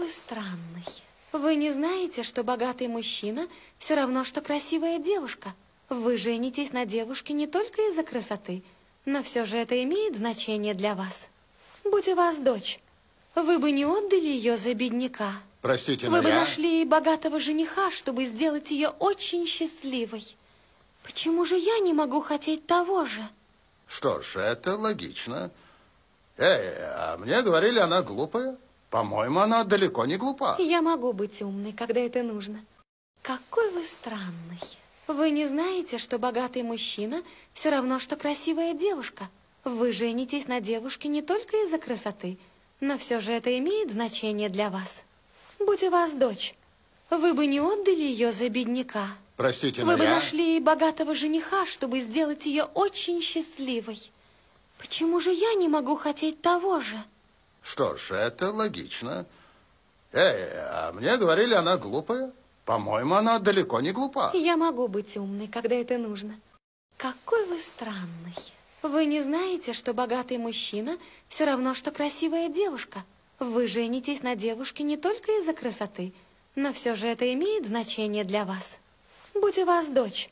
вы странный. Вы не знаете, что богатый мужчина все равно, что красивая девушка? Вы женитесь на девушке не только из-за красоты, но все же это имеет значение для вас. Будь у вас дочь, вы бы не отдали ее за бедняка? Простите, но Вы бы нашли богатого жениха, чтобы сделать ее очень счастливой. Почему же я не могу хотеть того же? Что ж, это логично. А мне говорили, она глупая. По-моему, она далеко не глупа. Я могу быть умной, когда это нужно. Какой вы странный. Вы не знаете, что богатый мужчина все равно, что красивая девушка? Вы женитесь на девушке не только из-за красоты, но все же это имеет значение для вас. Будь у вас дочь, вы бы не отдали ее за бедняка? Простите, но Вы бы нашли богатого жениха, чтобы сделать ее очень счастливой. Почему же я не могу хотеть того же? Что ж, это логично. А мне говорили, она глупая. По-моему, она далеко не глупа. Я могу быть умной, когда это нужно. Какой вы странный. Вы не знаете, что богатый мужчина все равно, что красивая девушка? Вы женитесь на девушке не только из-за красоты, но все же это имеет значение для вас. Будь у вас дочь,